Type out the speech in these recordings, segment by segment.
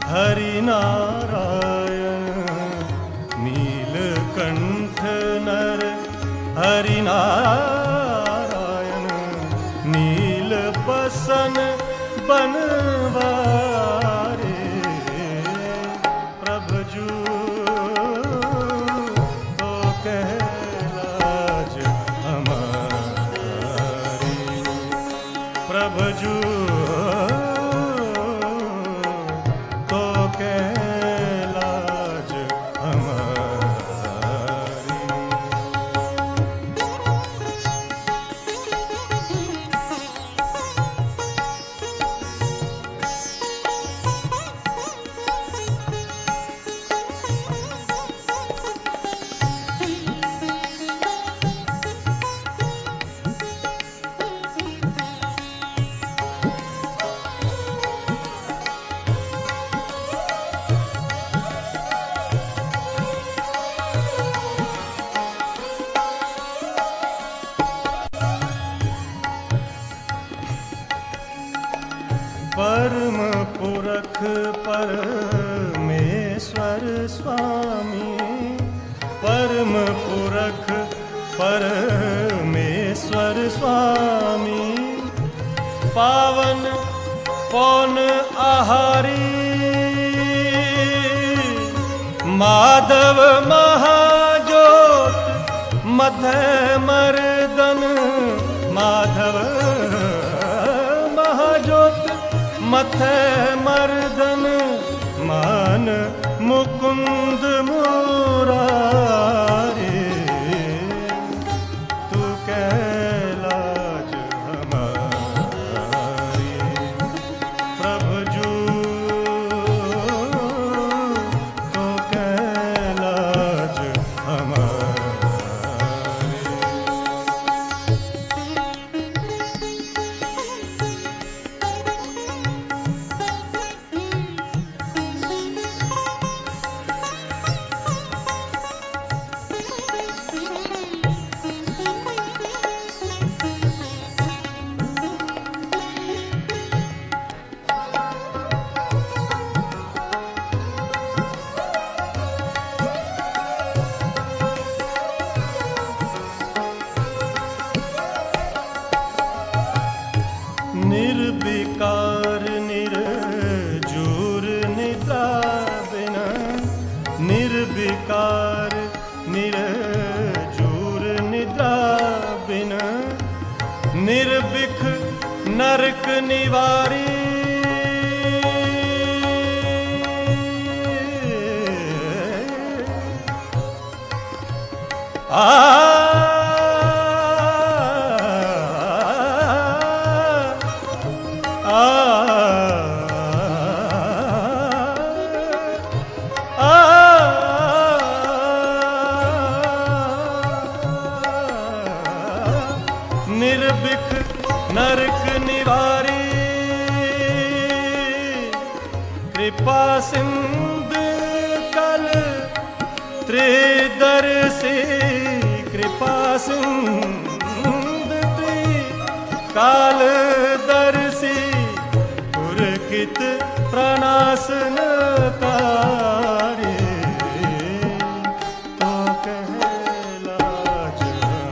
हरि नारायण नीलकंठ नर हरि नारायण नील बसन बनवारे प्रभजू तो कहलाज हमारी प्रभजू तो कहलाज हमारी। परम पुरख परमेश्वर स्वामी परम पुरख परमेश्वर स्वामी पावन पौन आहारी माधव महाजोत मध्य मर्दन माधव महाजोत मथे मर्दन मान मुकुंद मुरारी तू कैलाज हमारी प्रभजू तू कैलाज हमारी। निर्विकार निर्जूर निद्रा बिना निर्विकार निर्जूर निद्रा बिना निर्विख नरक निवारी निर्विख नरक निवारी कृपा सिंधु कल त्रिदर्शी कृपा सिंधु काल दर्शी पुरकित प्रणासन कारी तो कहलाज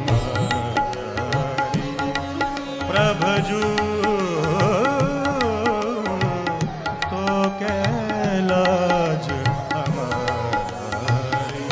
हमारी प्रभजू तो कहलाज हमारी।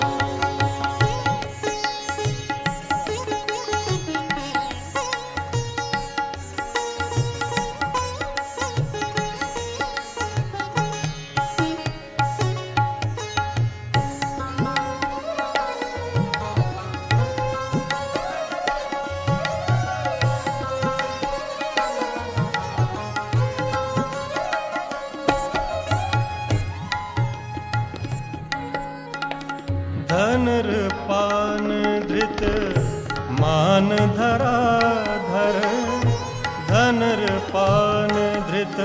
धनुर पान धृत मान धरा धर धनुर पान धृत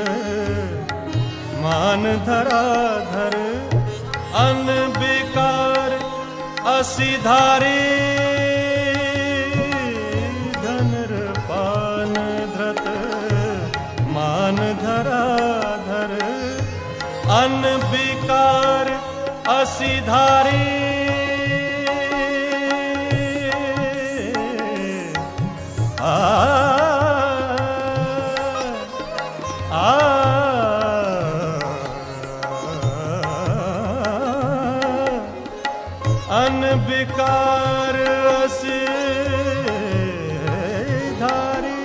मान धरा धर अन बेकार असिधारी धनुर पान धृत मान धरा धर अनविकार असिधारी अनविकार असिधारी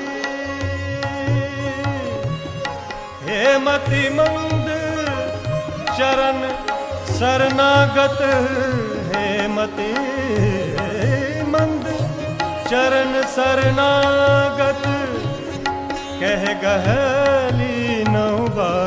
हे मति मंद चरण शरणागत हे मति मंद चरण शरणागत कह गहली नौ बार